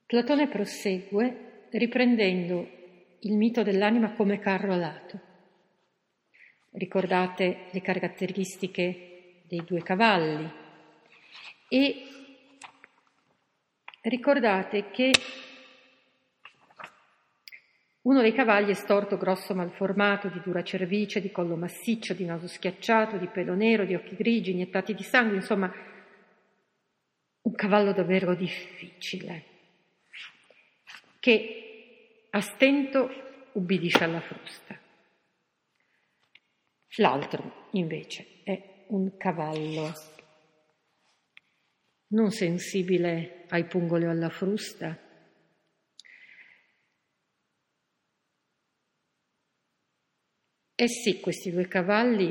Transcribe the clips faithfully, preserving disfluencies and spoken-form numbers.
Platone prosegue riprendendo il mito dell'anima come carro alato. Ricordate le caratteristiche dei due cavalli e ricordate che uno dei cavalli è storto, grosso, malformato, di dura cervice, di collo massiccio, di naso schiacciato, di pelo nero, di occhi grigi, iniettati di sangue, insomma un cavallo davvero difficile, che a stento ubbidisce alla frusta. L'altro, invece, è un cavallo non sensibile ai pungoli o alla frusta, Eh sì, questi due cavalli,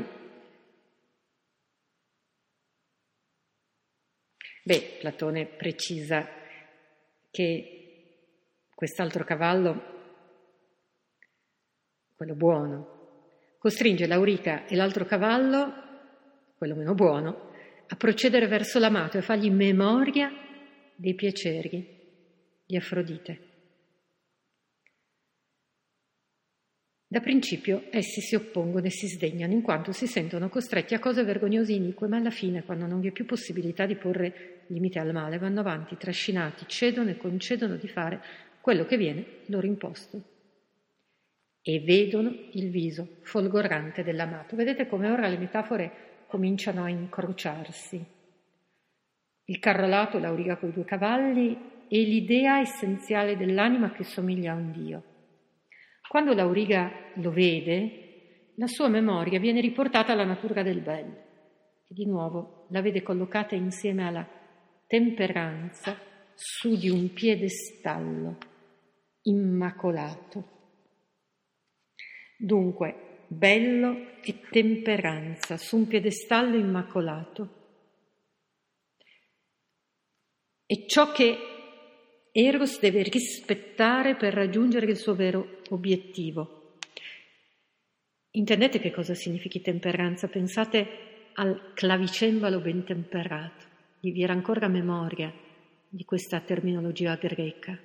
beh, Platone precisa che quest'altro cavallo, quello buono, costringe l'Auriga e l'altro cavallo, quello meno buono, a procedere verso l'amato e a fargli memoria dei piaceri di Afrodite. Da principio essi si oppongono e si sdegnano, in quanto si sentono costretti a cose vergognose e inique, ma alla fine, quando non vi è più possibilità di porre limite al male, vanno avanti, trascinati, cedono e concedono di fare quello che viene loro imposto. E vedono il viso folgorante dell'amato. Vedete come ora le metafore cominciano a incrociarsi. Il carro alato, l'Auriga con i due cavalli, e l'idea essenziale dell'anima che somiglia a un Dio. Quando l'Auriga lo vede, la sua memoria viene riportata alla natura del bello e di nuovo la vede collocata insieme alla temperanza su di un piedestallo immacolato. Dunque, bello e temperanza su un piedestallo immacolato. È ciò che Eros deve rispettare per raggiungere il suo vero obiettivo. Intendete che cosa significhi temperanza? Pensate al clavicembalo ben temperato. Vi era ancora memoria di questa terminologia greca.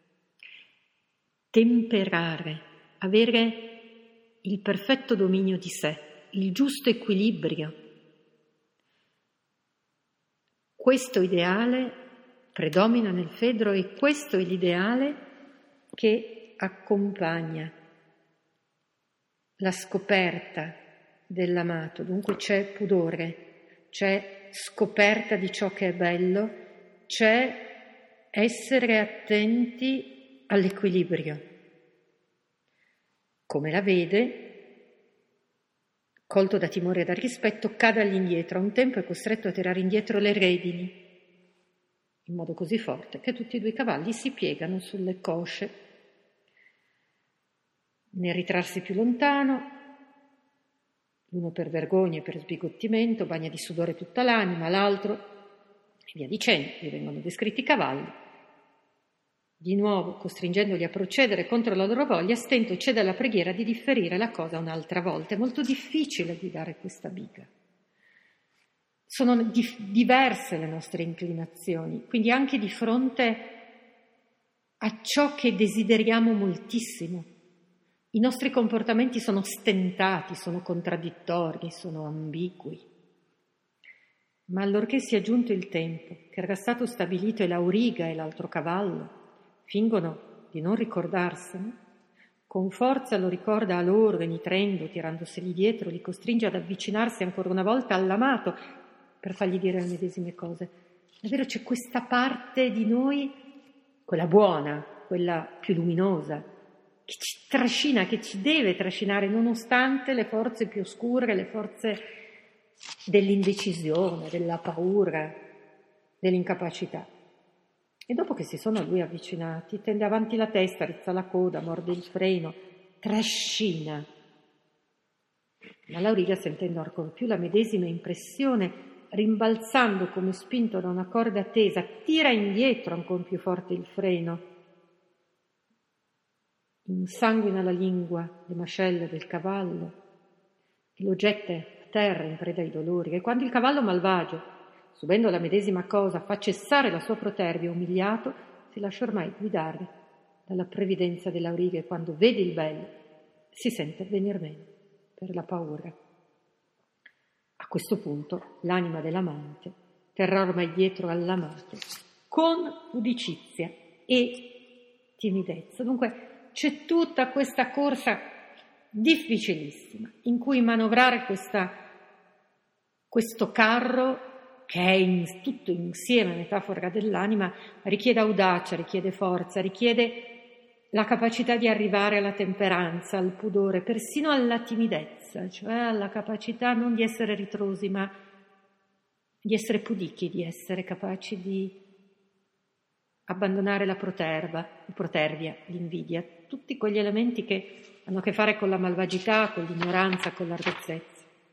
Temperare, avere il perfetto dominio di sé, il giusto equilibrio. Questo ideale predomina nel Fedro e questo è l'ideale che accompagna la scoperta dell'amato. Dunque c'è pudore, c'è scoperta di ciò che è bello, c'è essere attenti all'equilibrio. Come la vede, colto da timore e da rispetto, cade all'indietro. A un tempo è costretto a tirare indietro le redini in modo così forte che tutti e due i cavalli si piegano sulle cosce. Nel ritrarsi più lontano, l'uno per vergogna e per sbigottimento, bagna di sudore tutta l'anima, l'altro, e via dicendo, gli vengono descritti i cavalli. Di nuovo, costringendoli a procedere contro la loro voglia, stento cede alla preghiera di differire la cosa un'altra volta. È molto difficile guidare questa biga. Sono dif- diverse le nostre inclinazioni, quindi anche di fronte a ciò che desideriamo moltissimo. I nostri comportamenti sono stentati, sono contraddittori, sono ambigui. Ma allorché sia giunto il tempo, che era stato stabilito e l'Auriga e l'altro cavallo fingono di non ricordarsene, con forza lo ricorda a loro e nitrendo, tirandoseli dietro, li costringe ad avvicinarsi ancora una volta all'amato per fargli dire le medesime cose. Davvero c'è questa parte di noi, quella buona, quella più luminosa, che ci trascina, che ci deve trascinare nonostante le forze più oscure, le forze dell'indecisione, della paura, dell'incapacità. E dopo che si sono a lui avvicinati, tende avanti la testa, rizza la coda, morde il freno, trascina. Ma l'Auriga, sentendo ancora più la medesima impressione, rimbalzando come spinto da una corda tesa, tira indietro ancora più forte il freno. Insanguina la lingua, le mascelle del cavallo e lo getta a terra in preda ai dolori. E quando il cavallo malvagio, subendo la medesima cosa, fa cessare la sua protervia, umiliato, si lascia ormai guidare dalla previdenza dell'auriga e quando vede il bello si sente venir meno per la paura. A questo punto l'anima dell'amante terrà ormai dietro all'amato con pudicizia e timidezza. Dunque c'è tutta questa corsa difficilissima in cui manovrare questa, questo carro che è in, tutto insieme metafora dell'anima, richiede audacia, richiede forza, richiede la capacità di arrivare alla temperanza, al pudore, persino alla timidezza, cioè alla capacità non di essere ritrosi, ma di essere pudichi, di essere capaci di abbandonare la proterva, la protervia, l'invidia, tutti quegli elementi che hanno a che fare con la malvagità, con l'ignoranza, con l'ardezzezza.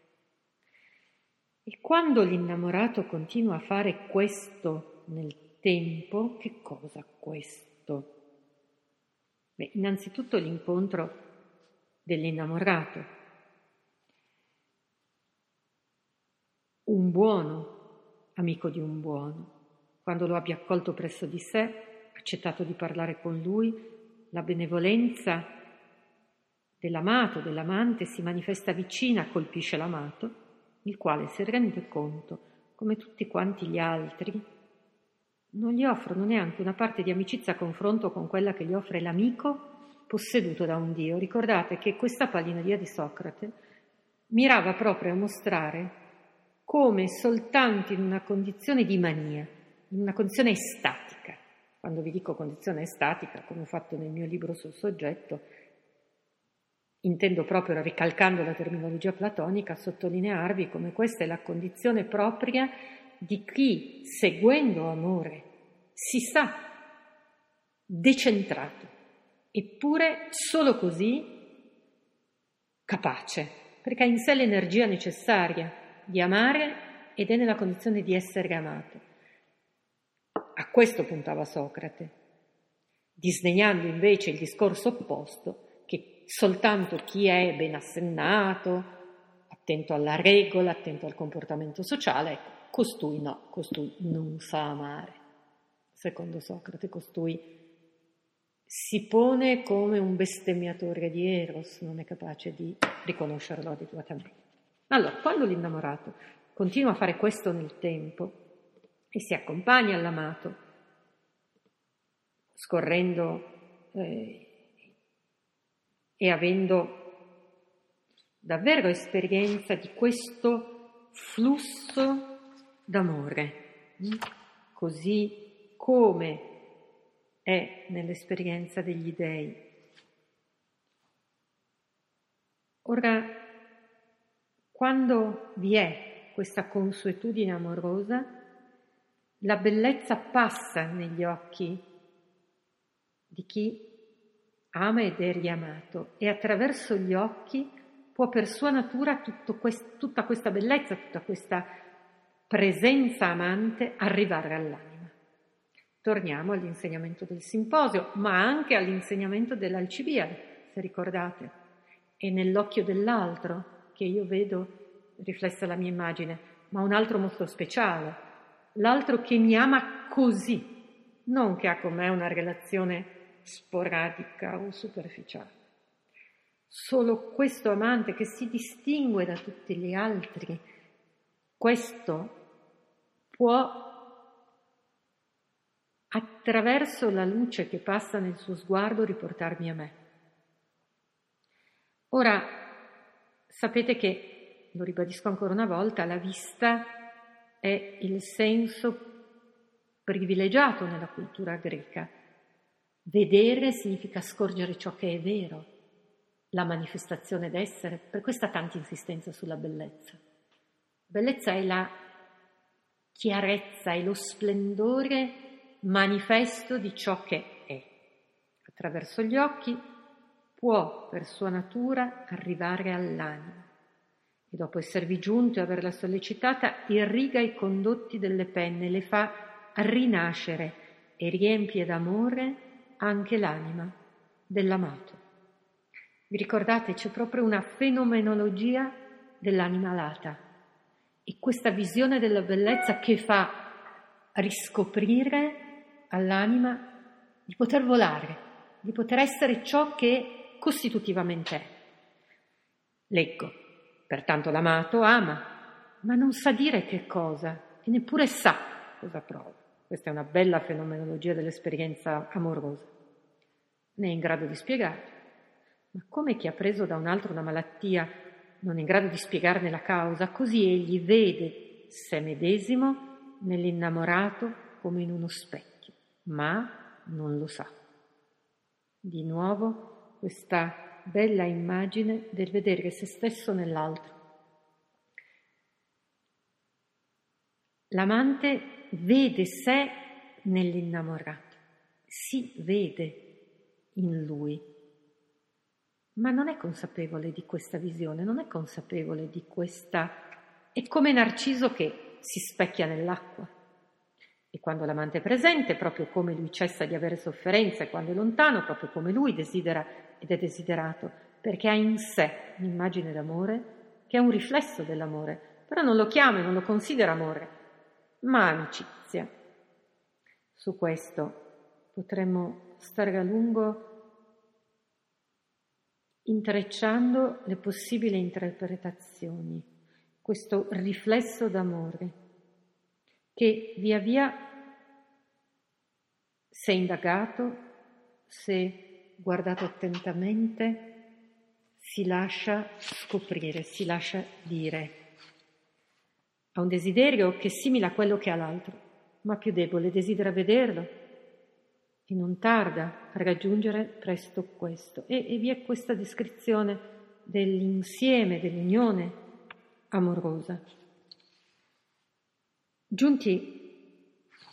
E quando l'innamorato continua a fare questo nel tempo, che cosa questo? Beh, innanzitutto l'incontro dell'innamorato. Un buono amico di un buono, quando lo abbia accolto presso di sé, accettato di parlare con lui, la benevolenza dell'amato, dell'amante si manifesta vicina, colpisce l'amato, il quale si rende conto, come tutti quanti gli altri, non gli offrono neanche una parte di amicizia a confronto con quella che gli offre l'amico posseduto da un Dio. Ricordate che questa palinodia di Socrate mirava proprio a mostrare come soltanto in una condizione di mania, in una condizione estatica, quando vi dico condizione estatica, come ho fatto nel mio libro sul soggetto, intendo proprio, ricalcando la terminologia platonica, sottolinearvi come questa è la condizione propria di chi, seguendo amore, si sa decentrato, eppure solo così capace, perché ha in sé l'energia necessaria di amare ed è nella condizione di essere amato. A questo puntava Socrate, disdegnando invece il discorso opposto, che soltanto chi è ben assennato, attento alla regola, attento al comportamento sociale, ecco, costui no, costui non sa amare. Secondo Socrate, costui si pone come un bestemmiatore di Eros, non è capace di riconoscerlo adeguatamente. Allora, quando l'innamorato continua a fare questo nel tempo e si accompagna all'amato, scorrendo eh, e avendo davvero esperienza di questo flusso d'amore, così come è nell'esperienza degli dei. Ora, quando vi è questa consuetudine amorosa, la bellezza passa negli occhi di chi ama ed è riamato e attraverso gli occhi può per sua natura tutto quest- tutta questa bellezza, tutta questa presenza amante arrivare all'anima. Torniamo all'insegnamento del simposio, ma anche all'insegnamento dell'Alcibiade, se ricordate. È nell'occhio dell'altro che io vedo riflessa la mia immagine, ma un altro molto speciale, l'altro che mi ama così, non che ha con me una relazione sporadica o superficiale. Solo questo amante che si distingue da tutti gli altri, questo può, attraverso la luce che passa nel suo sguardo, riportarmi a me. Ora, sapete che, lo ribadisco ancora una volta, la vista è il senso privilegiato nella cultura greca. Vedere significa scorgere ciò che è vero, la manifestazione d'essere. Per questo ha tanta insistenza sulla bellezza. Bellezza è la chiarezza, è lo splendore manifesto di ciò che è. Attraverso gli occhi può per sua natura arrivare all'anima e dopo esservi giunto e averla sollecitata irriga i condotti delle penne, le fa rinascere e riempie d'amore anche l'anima dell'amato. Vi ricordate? C'è proprio una fenomenologia dell'anima alata e questa visione della bellezza che fa riscoprire all'anima di poter volare, di poter essere ciò che costitutivamente è. Leggo, pertanto l'amato ama, ma non sa dire che cosa e neppure sa cosa prova. Questa è una bella fenomenologia dell'esperienza amorosa. Ne è in grado di spiegare, ma come chi ha preso da un altro una malattia non è in grado di spiegarne la causa, così egli vede sé medesimo nell'innamorato come in uno specchio, ma non lo sa. Di nuovo questa bella immagine del vedere se stesso nell'altro. L'amante vede sé nell'innamorato, si vede in lui, ma non è consapevole di questa visione, non è consapevole di questa... È come Narciso che si specchia nell'acqua. E quando l'amante è presente, proprio come lui cessa di avere sofferenza, e quando è lontano, proprio come lui desidera ed è desiderato, perché ha in sé un'immagine d'amore che è un riflesso dell'amore, però non lo chiama e non lo considera amore, ma amicizia. Su questo potremmo stare a lungo intrecciando le possibili interpretazioni, questo riflesso d'amore che via via, se indagato, se guardato attentamente, si lascia scoprire, si lascia dire. Ha un desiderio che è simile a quello che ha l'altro, ma più debole, desidera vederlo e non tarda a raggiungere presto questo. E, e vi è questa descrizione dell'insieme, dell'unione amorosa. Giunti,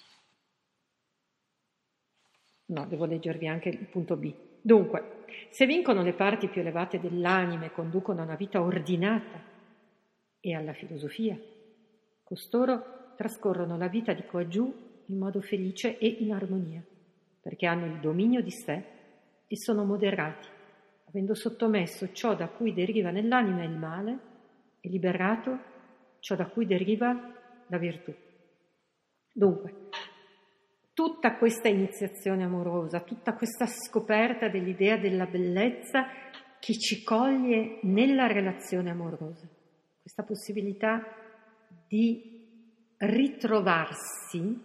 no, devo leggervi anche il punto B. Dunque, se vincono le parti più elevate dell'anima e conducono a una vita ordinata e alla filosofia, costoro trascorrono la vita di qua giù in modo felice e in armonia, perché hanno il dominio di sé e sono moderati, avendo sottomesso ciò da cui deriva nell'anima il male e liberato ciò da cui deriva la virtù. Dunque, tutta questa iniziazione amorosa, tutta questa scoperta dell'idea della bellezza che ci coglie nella relazione amorosa, questa possibilità di ritrovarsi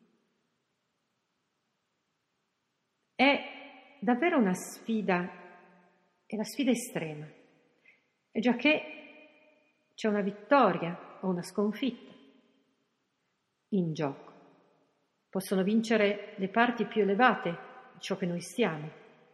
è davvero una sfida, è la sfida estrema, e già che c'è una vittoria o una sconfitta in gioco. Possono vincere le parti più elevate di ciò che noi siamo.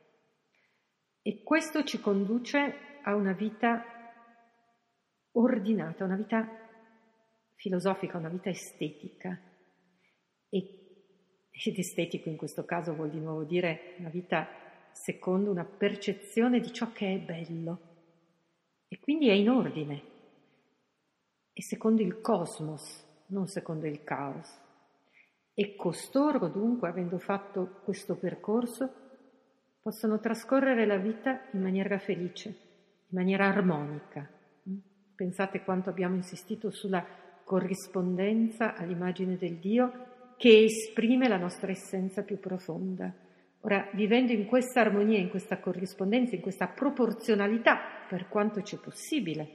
E questo ci conduce a una vita ordinata, una vita filosofica, una vita estetica. E, ed estetico in questo caso vuol di nuovo dire una vita secondo una percezione di ciò che è bello. E quindi è in ordine. E secondo il cosmos, non secondo il caos. E costoro, dunque, avendo fatto questo percorso, possono trascorrere la vita in maniera felice, in maniera armonica. Pensate quanto abbiamo insistito sulla corrispondenza all'immagine del Dio che esprime la nostra essenza più profonda. Ora, vivendo in questa armonia, in questa corrispondenza, in questa proporzionalità, per quanto c'è possibile,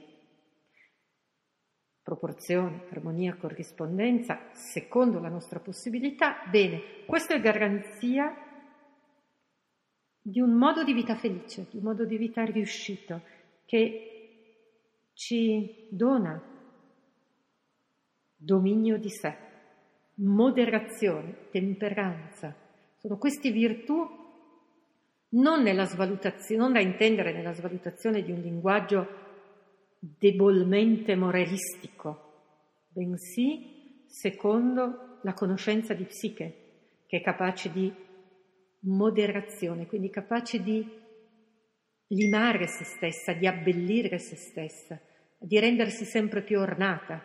proporzione, armonia, corrispondenza, secondo la nostra possibilità, bene, questo è garanzia di un modo di vita felice, di un modo di vita riuscito, che ci dona dominio di sé, moderazione, temperanza. Sono queste virtù non nella svalutazione, non da intendere nella svalutazione di un linguaggio debolmente moralistico, bensì secondo la conoscenza di psiche, che è capace di moderazione, quindi capace di limare se stessa, di abbellire se stessa, di rendersi sempre più ornata.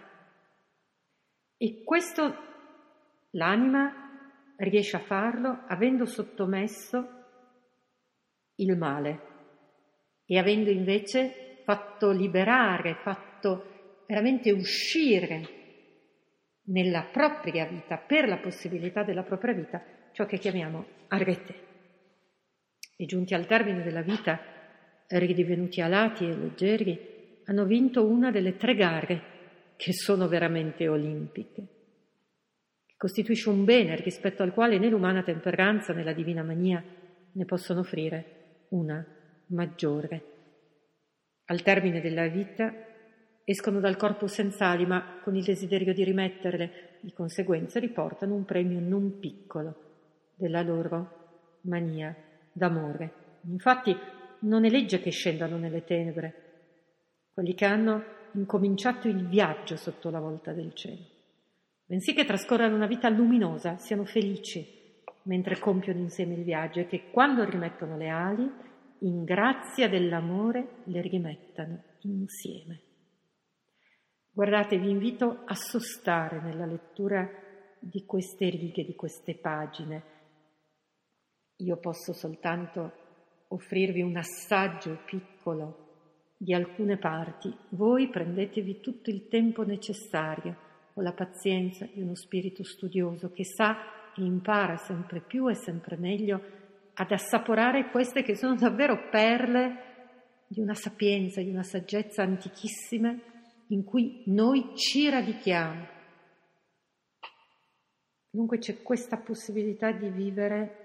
E questo l'anima riesce a farlo avendo sottomesso il male e avendo invece fatto liberare, fatto veramente uscire nella propria vita, per la possibilità della propria vita, ciò che chiamiamo arete. E giunti al termine della vita, ridivenuti alati e leggeri, hanno vinto una delle tre gare che sono veramente olimpiche, che costituisce un bene rispetto al quale né l'umana temperanza né la divina mania ne possono offrire una maggiore. Al termine della vita escono dal corpo senza ali, ma con il desiderio di rimetterle, di conseguenza riportano un premio non piccolo della loro mania d'amore. Infatti non è legge che scendano nelle tenebre quelli che hanno incominciato il viaggio sotto la volta del cielo, bensì che trascorrano una vita luminosa, siano felici mentre compiono insieme il viaggio, e che quando rimettono le ali, in grazia dell'amore, le rimettano insieme. Guardate, vi invito a sostare nella lettura di queste righe, di queste pagine. Io posso soltanto offrirvi un assaggio piccolo di alcune parti. Voi prendetevi tutto il tempo necessario, con la pazienza di uno spirito studioso che sa e impara sempre più e sempre meglio ad assaporare queste che sono davvero perle di una sapienza, di una saggezza antichissime in cui noi ci radichiamo. Dunque c'è questa possibilità di vivere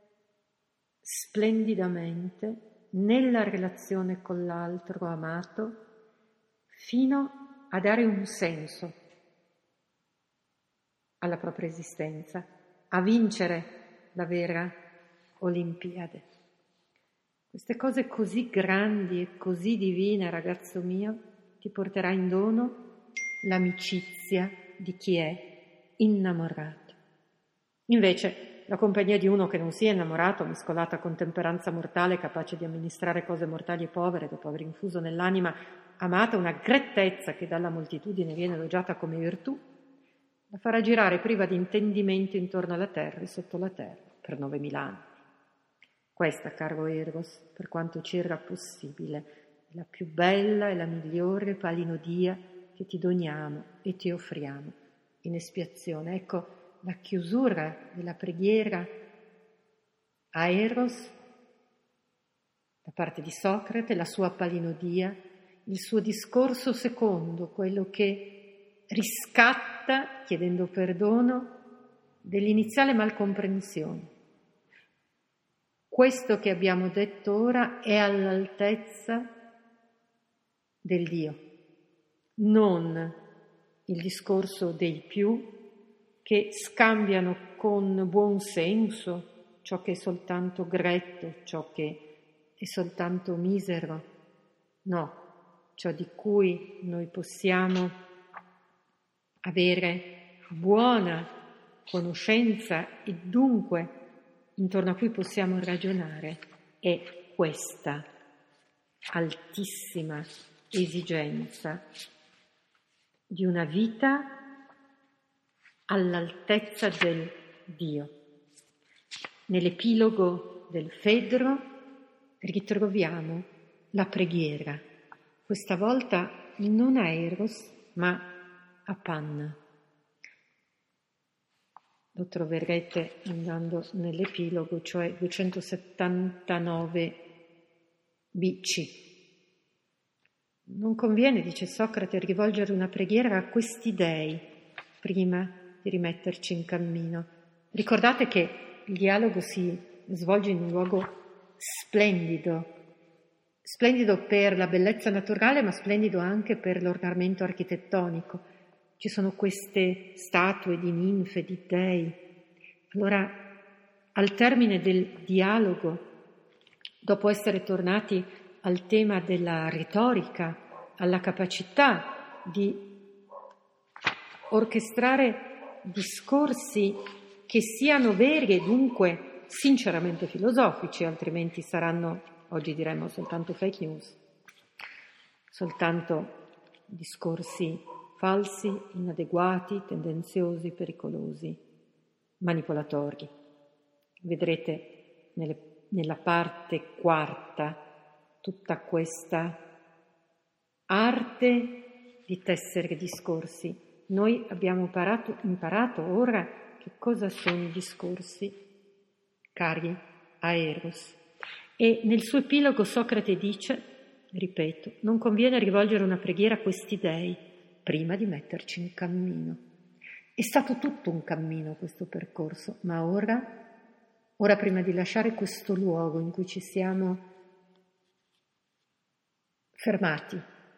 splendidamente nella relazione con l'altro amato, fino a dare un senso alla propria esistenza, a vincere la vera Olimpiade. Queste cose così grandi e così divine, ragazzo mio, ti porterà in dono l'amicizia di chi è innamorato. Invece, la compagnia di uno che non sia innamorato, mescolata con temperanza mortale, capace di amministrare cose mortali e povere, dopo aver infuso nell'anima amata una grettezza che dalla moltitudine viene elogiata come virtù, la farà girare priva di intendimento intorno alla terra e sotto la terra per novemila anni. Questa, caro Eros, per quanto ci era possibile, è la più bella e la migliore palinodia che ti doniamo e ti offriamo in espiazione. Ecco la chiusura della preghiera a Eros da parte di Socrate, la sua palinodia, il suo discorso secondo, quello che riscatta, chiedendo perdono, dell'iniziale malcomprensione. Questo che abbiamo detto ora è all'altezza del Dio, non il discorso dei più che scambiano con buon senso ciò che è soltanto gretto, ciò che è soltanto misero. No, ciò di cui noi possiamo avere buona conoscenza e dunque intorno a cui possiamo ragionare è questa altissima esigenza di una vita all'altezza del Dio. Nell'epilogo del Fedro ritroviamo la preghiera, questa volta non a Eros ma a Panna. Lo troverete andando nell'epilogo, cioè duecentosettantanove B C. Non conviene, dice Socrate, rivolgere una preghiera a questi dei prima di rimetterci in cammino. Ricordate che il dialogo si svolge in un luogo splendido, splendido per la bellezza naturale, ma splendido anche per l'ornamento architettonico. Ci sono queste statue di ninfe, di dei. Allora, al termine del dialogo, dopo essere tornati al tema della retorica, alla capacità di orchestrare discorsi che siano veri e dunque sinceramente filosofici, altrimenti saranno, oggi diremmo, soltanto fake news, soltanto discorsi falsi, inadeguati, tendenziosi, pericolosi, manipolatori. Vedrete nelle, nella parte quarta tutta questa arte di tessere discorsi. Noi abbiamo imparato, imparato ora che cosa sono i discorsi cari a Eros. E nel suo epilogo Socrate dice, ripeto, non conviene rivolgere una preghiera a questi dei prima di metterci in cammino. È stato tutto un cammino questo percorso, ma ora, ora prima di lasciare questo luogo in cui ci siamo fermati,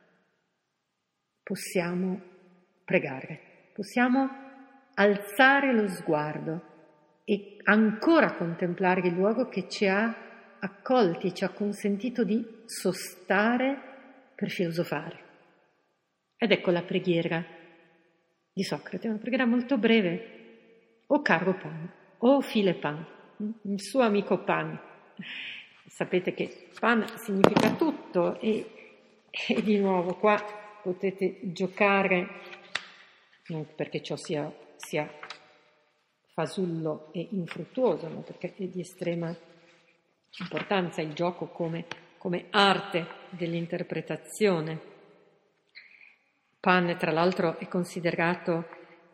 possiamo pregare, possiamo alzare lo sguardo e ancora contemplare il luogo che ci ha accolti, ci ha consentito di sostare per filosofare. Ed ecco la preghiera di Socrate, una preghiera molto breve. O caro Pan, o file Pan, il suo amico Pan. Sapete che Pan significa tutto e, e di nuovo qua potete giocare, non perché ciò sia, sia fasullo e infruttuoso, ma perché è di estrema importanza il gioco come, come arte dell'interpretazione. Pan, tra l'altro, è considerato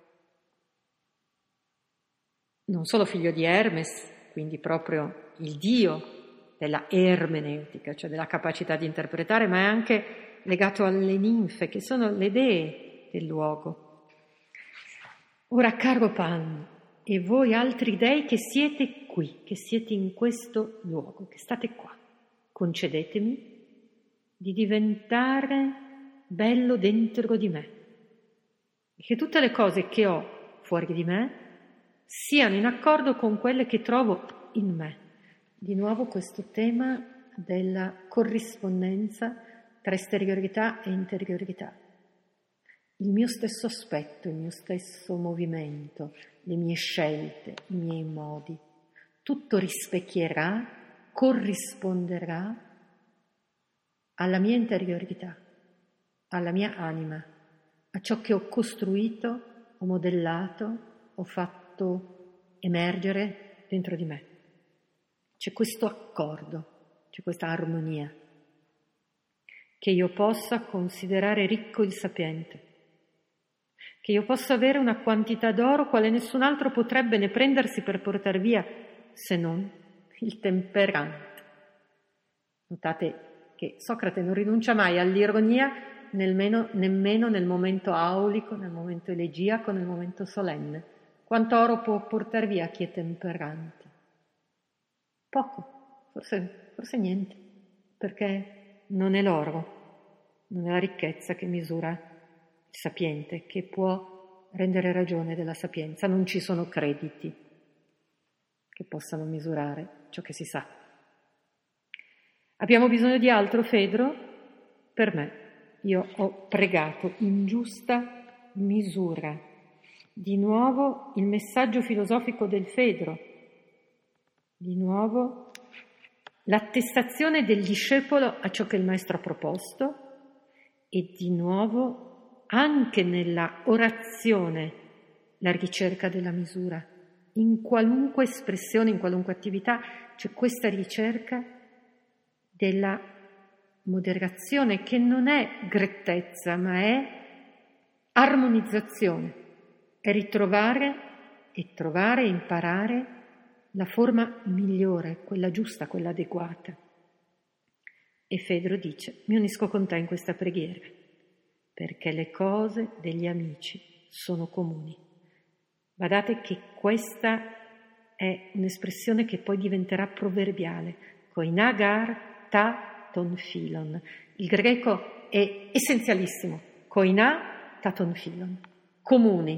non solo figlio di Hermes, quindi proprio il dio della ermeneutica, cioè della capacità di interpretare, ma è anche legato alle ninfe, che sono le dee del luogo. Ora, caro Pan, e voi altri dei che siete qui, che siete in questo luogo, che state qua, concedetemi di diventare bello dentro di me, e che tutte le cose che ho fuori di me siano in accordo con quelle che trovo in me. Di nuovo questo tema della corrispondenza tra esteriorità e interiorità. Il mio stesso aspetto, il mio stesso movimento, le mie scelte, i miei modi, tutto rispecchierà, corrisponderà alla mia interiorità, alla mia anima, a ciò che ho costruito, ho modellato, ho fatto emergere dentro di me. C'è questo accordo, c'è questa armonia, che io possa considerare ricco il sapiente, che io possa avere una quantità d'oro quale nessun altro potrebbe ne prendersi per portar via, se non il temperante. Notate che Socrate non rinuncia mai all'ironia, nemmeno, nemmeno nel momento aulico, nel momento elegiaco, nel momento solenne. Quanto oro può portar via chi è temperante? Poco, forse, forse niente, perché non è l'oro, non è la ricchezza che misura il sapiente, che può rendere ragione della sapienza. Non ci sono crediti che possano misurare ciò che si sa. Abbiamo bisogno di altro, Fedro? Per me. Io ho pregato in giusta misura. Di nuovo il messaggio filosofico del Fedro. Di nuovo l'attestazione del discepolo a ciò che il maestro ha proposto e di nuovo anche nella orazione la ricerca della misura. In qualunque espressione, in qualunque attività c'è questa ricerca della moderazione che non è grettezza, ma è armonizzazione, è ritrovare e trovare e imparare la forma migliore, quella giusta, quella adeguata. E Fedro dice, mi unisco con te in questa preghiera, perché le cose degli amici sono comuni. Badate che questa è un'espressione che poi diventerà proverbiale, koinagar ta ton philon. Il greco è essenzialissimo, koina ta ton philon, comuni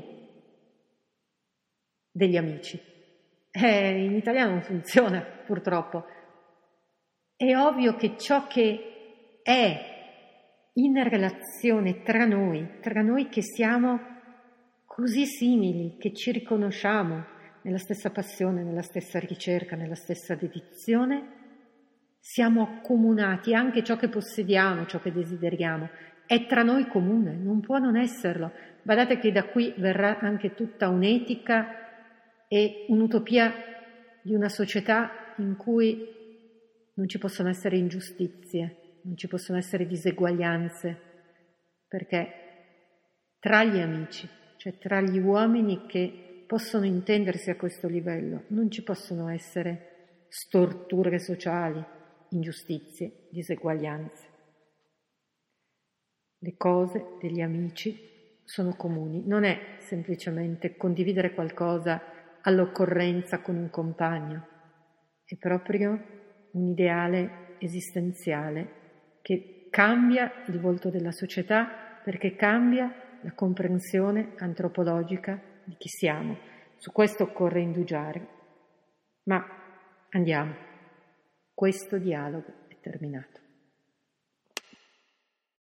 degli amici. Eh, in italiano non funziona, purtroppo. È ovvio che ciò che è in relazione tra noi, tra noi che siamo così simili, che ci riconosciamo nella stessa passione, nella stessa ricerca, nella stessa dedizione, siamo accomunati, anche ciò che possediamo, ciò che desideriamo, è tra noi comune, non può non esserlo. Badate che da qui verrà anche tutta un'etica e un'utopia di una società in cui non ci possono essere ingiustizie, non ci possono essere diseguaglianze, perché tra gli amici, cioè tra gli uomini che possono intendersi a questo livello, non ci possono essere storture sociali, ingiustizie, diseguaglianze. Le cose degli amici sono comuni, non è semplicemente condividere qualcosa all'occorrenza con un compagno, è proprio un ideale esistenziale che cambia il volto della società perché cambia la comprensione antropologica di chi siamo. Su questo occorre indugiare. Ma andiamo, questo dialogo è terminato.